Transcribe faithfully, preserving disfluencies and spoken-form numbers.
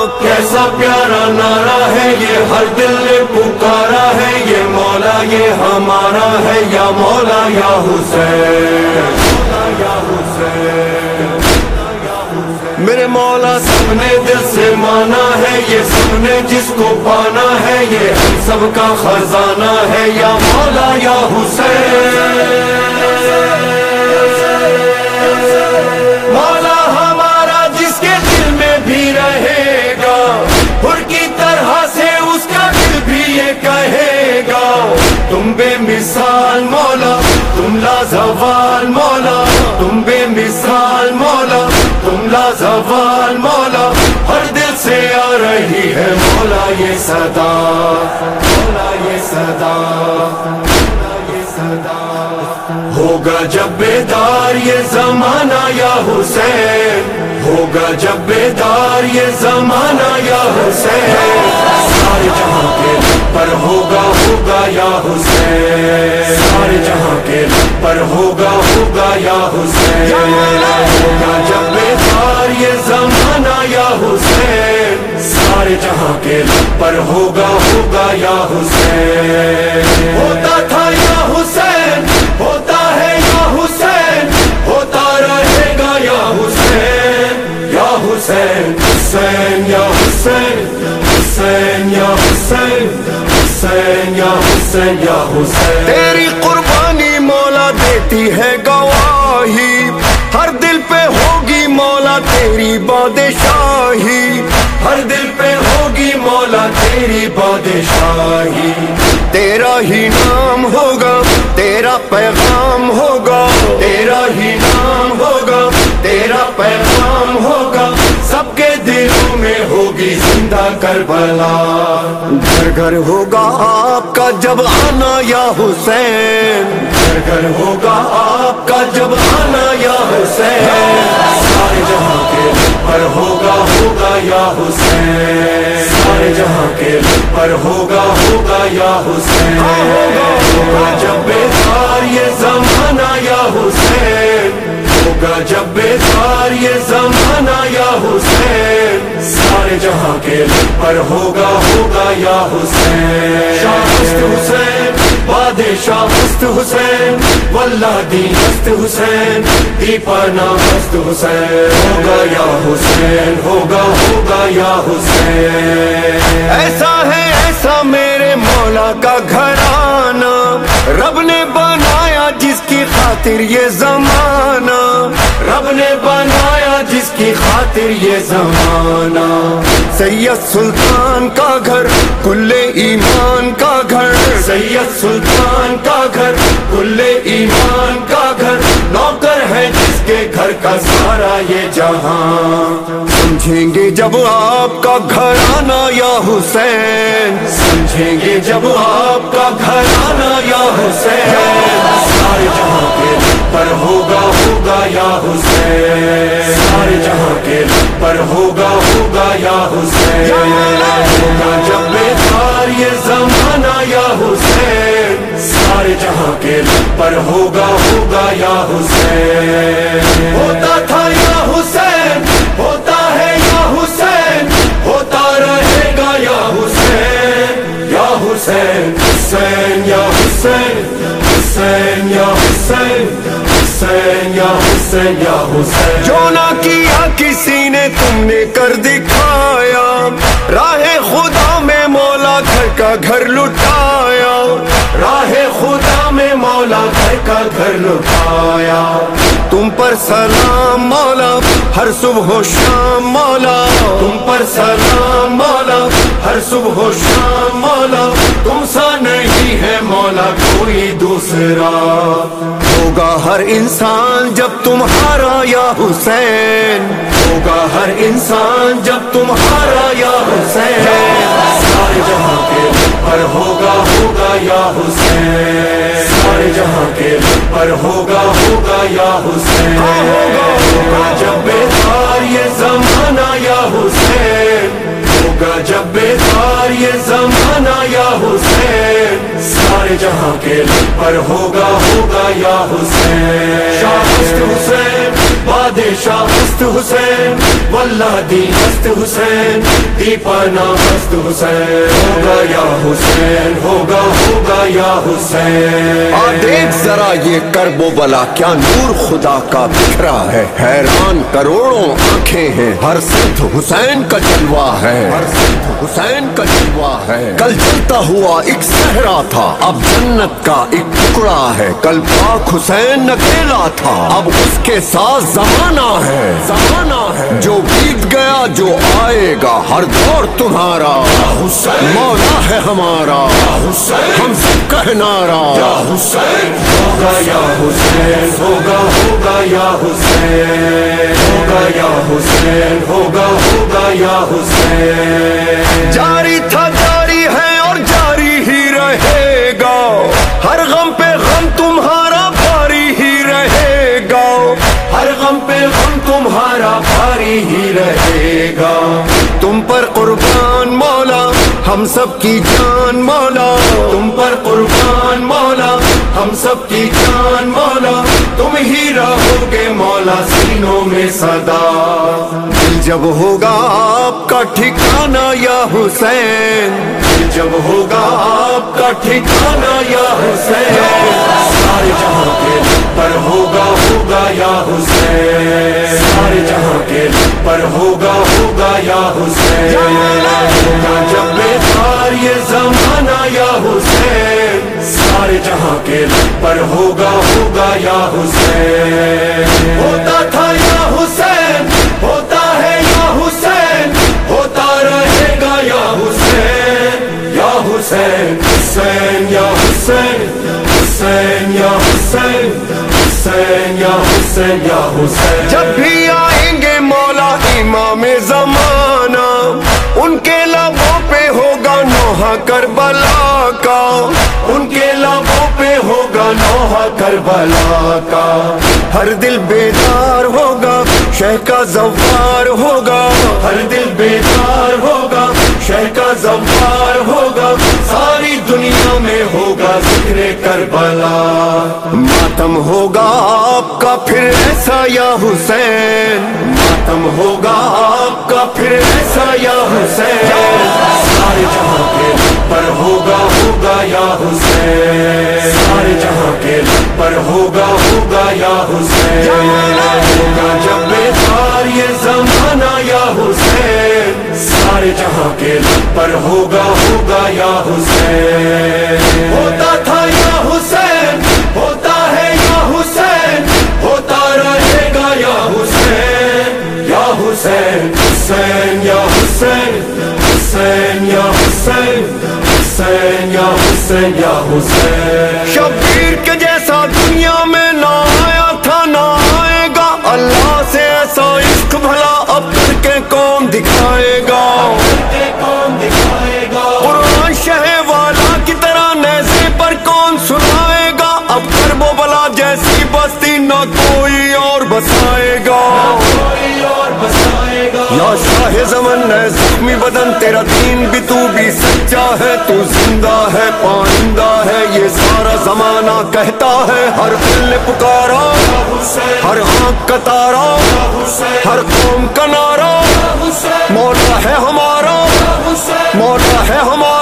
کیسا پیارا نعرہ ہے یہ، ہر دل نے پکارا ہے یہ، مولا یہ ہمارا ہے، یا مولا یا حسین، یا حسین، میرے مولا سب نے دل سے مانا ہے یہ، سب نے جس کو پانا ہے یہ، ہم سب کا خزانہ ہے، یا مولا یا حسین، مولا ہمارا جس کے دل میں بھی رہے گا، حر کی طرح سے اس کا دل بھی یہ کہے گا، تم بے مثال مولا، تم لازوال مولا، تم بے مثال مولا، تم لازوال مولا، ہر دل سے آ رہی ہے مولا یہ صدا، مولا یہ صدا، مولا یہ صدا، ہوگا جب بیدار یہ زمانہ یا حسین، ہوگا جب بیدار یہ زمانہ یا حسین، سارے جہاں کے لب پر ہوگا ہوگا یا حسین، سارے جہاں کے لب پر ہوگا ہوگا یا حسین، ہوگا جب بیدار یہ زمانہ یا حسین، سارے جہاں کے لب پر ہوگا ہوگا یا حسین، ہوتا تھا یا حسین، ہوتا ہے یا حسین، ہوتا رہے گا یا حسین، یا حسین، حسین یا حسین، حسین یا حسین، حسین یا حسین یا حسین، تیری قربانی مولا دیتی ہے گواہی، ہر دل پہ ہوگی مولا تیری بادشاہی، ہر دل پہ ہوگی مولا تیری بادشاہی، تیرا ہی نام ہوگا، تیرا پیغام ہوگا، تیرا ہی نام ہوگا، تیرا پیغام ہوگا، سب کے دلوں میں ہوگی زندہ کربلا، گھر گھر ہوگا آپ کا جب آنا یا حسین، گھر گھر ہوگا آپ کا جب آنا یا حسین، سارے جہاں کے لب پر ہوگا ہوگا یا حسین، سارے جہاں کے لب پر ہوگا ہوگا یا حسین، ہوگا جب بیدار یہ زمانہ یا حسین، ہوگا جب بیدار یہ زمانہ یا حسین، سارے جہاں کے لب پر ہوگا ہوگا یا حسین، شاہ ہست حسین، بادشاہ ہست حسین، واللہ دین ہست حسین، دیپانا ہست حسین، ہوگا یا حسین، ہوگا ہوگا یا حسین، ایسا ہے ایسا میرے مولا کا گھرانہ، رب نے بنایا جس کی خاطر یہ زمانہ، رب نے بنایا جس کی خاطر یہ زمانہ، سید سلطان کا گھر کل ایمان کا گھر، سید سلطان کا گھر کل ایمان کا گھر، نوکر ہے جس کے گھر کا سارا یہ جہاں، سمجھیں گے جب آپ کا گھرانہ یا حسین، سمجھیں گے جب آپ کا گھرانہ یا حسین، سارے جہاں کے لب پر ہوگا ہوگا یا حسین، سارے جہاں کے لب پر ہوگا ہوگا یا حسین، ہوگا جب بیدار یہ زمانہ یا حسین، سارے جہاں کے لب پر ہوگا ہوگا یا حسین، ہوتا تھا یا حسین، ہوتا ہے یا حسین، ہوتا رہے گا یا حسین، یا حسین، حسین یا حسین، حسین یا حسین، حسین یا حسین یا حسین، جو نہ کیا کسی نے تم نے کر دکھایا، راہ خدا میں مولا گھر کا گھر لٹایا، راہ خدا میں مولا گھر کا گھر لٹایا، تم پر سلام مولا ہر صبح و شام مولا، تم پر سلام مولا ہر صبح و شام مولا، تم سا نہیں ہے مولا کوئی دوسرا، ہوگا ہر انسان جب تمہارا یا حسین، ہوگا ہر انسان جب تمہارا یا حسین، سارے جہاں کے لب پر ہوگا ہوگا یا حسین، سارے جہاں کے لب پر ہوگا ہوگا یا حسین، ہوگا جب بیدار یہ زمانہ یا حسین، ہوگا جب بیدار یہ زمانہ یا حسین، سارے جہاں کے لب پر ہوگا ہوگا یا حسین. شاہ ہست حسین بادشاہ ہست حسین واللہ دی ہست حسین دیپانا ہست حسین ہوگا یا حسین ہوگا ہوگا یا حسین. آ دیکھ ذرا یہ کرب و بلا کیا نور خدا کا بکھرا ہے. حیران کروڑوں آنکھیں ہیں ہر صد حسین کا جلوہ ہے. ہر صد حسین کا جلوہ ہے. کل جلتا ہوا ایک صحرا تھا اب جنت کا ایک ٹکڑا ہے. کل پاک حسین اکیلا تھا اب اس کے ساتھ زمانہ ہے. زمانہ ہے جو بیت گیا جو آئے گا ہر دور تمہارا. مولا ہے ہمارا ہم سب کا نعرہ. یا حسین ہوگا یا حسین ہوگا ہوگا یا حسین ہوگا یا حسین ہوگا ہوگا یا حسین. جاری تھا جاری ہے اور جاری ہی رہے گا. ہر غم پہ غم تمہارا بھاری ہی رہے گا. ہر غم پہ غم تمہارا بھاری ہی رہے گا. تم پر قربان مولا ہم سب کی جان مولا. تم پر قربان مولا ہم سب کی جان مولا. تم ہی رہو گے مولا سینوں میں صدا. دل جب ہوگا آپ کا ٹھکانہ یا حسین. دل جب ہوگا آپ کا ٹھکانہ یا حسین. سارے جہاں کے لب پر ہوگا ہوگا یا حسین. سارے جہاں کے لب پر ہوگا ہوگا یا حسین. ہوگا جب بیدار یہ زمانہ یا حسین. سارے جہاں کے لب پر ہوگا ہوگا یا حسین. ہوتا تھا یا حسین ہوتا ہے یا حسین ہوتا رہے گا یا حسین. یا حسین حسین یا حسین حسین یا حسین حسین یا حسین یا حسین. جب بھی آئیں گے مولا امام زمانہ ان کے لبوں پہ ہوگا نوحہ کربلا کا. ان کے لبوں پہ ہوگا نوحہ کربلا کا. ہر دل بیدار ہوگا شہ کا زوار ہوگا. ہر دل بیدار ہوگا شہ کا زوار ہوگا. ساری دنیا میں ہوگا ذکر کربلا. ماتم ہوگا آپ کا پھر ایسا یا حسین. ماتم ہوگا آپ کا پھر ایسا یا حسین. سارے جہاں کے لب پر ہوگا ہوگا یا حسین. سارے جہاں کے لب پر ہوگا ہوگا یا حسین. ہوگا جب بیدار یہ زمانہ یا حسین. سارے جہاں کے لب پر ہوگا ہوگا یا حسین. ہوتا تھا یا حسین ہوتا ہے یا حسین ہوتا رہے گا یا حسین. یا حسین حسین یا حسین حسین یا حسین حسین یا حسین یا حسین. شبیر کے جیسا دنیا میں نہ آیا تھا نہ آئے گا. اللہ سے ایسا عشق بھلا اب کر کے کون دکھائے گا. کون دکھائے گا. قرآن شہ والا کی طرح نیزے پر کون سنائے گا. اب کرب و بلا جیسی بستی نہ کوئی اور بسائے گا. کوئی اور بسائے گا. یا شاہ زمن ہے زخمی بدن تیرا دین بھی تو بھی سچا ہے. تو زندہ ہے پائندہ ہے یہ سارا زمانہ کہتا ہے. ہر دل نے پکارا ہر آنکھ کا تارا ہر قوم کا نعرہ. مولا ہے ہمارا مولا ہے ہمارا.